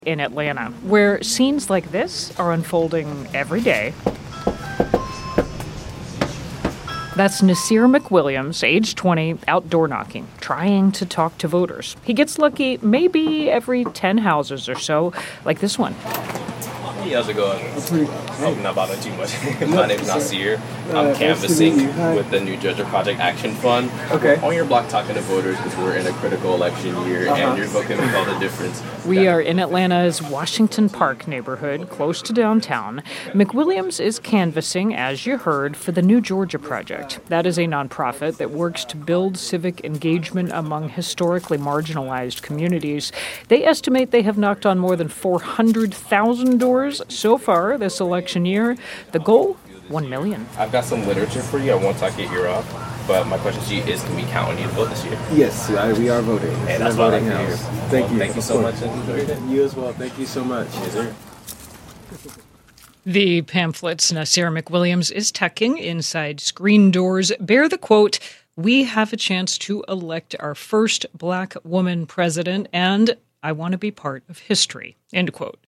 in Atlanta, where scenes like this are unfolding every day. That's Nasir McWilliams, age 20, outdoor knocking, trying to talk to voters. He gets lucky maybe every 10 houses or so, like this one. Hey, how's it going? I hope not bothering too much. My name's Nasir. I'm canvassing with the New Georgia Project Action Fund. Okay. On your block talking to voters because we're in a critical election year and your vote can make all the difference. We are in Atlanta's Washington Park neighborhood, close to downtown. McWilliams is canvassing, as you heard, for the New Georgia Project. That is a nonprofit that works to build civic engagement among historically marginalized communities. They estimate they have knocked on more than 400,000 doors so far this election year. The goal? 1 million. I've got some literature for you. I won't talk your ear off. But my question to you is, can we count on you to vote this year? Yes, we are voting. Hey, that's what I like to hear. Thank you. Thank you so much. And enjoy your day. You as well. Thank you so much. Yes, sir. The pamphlets Nasir McWilliams is tucking inside screen doors bear the quote, "We have a chance to elect our first Black woman president, and I want to be part of history," end quote.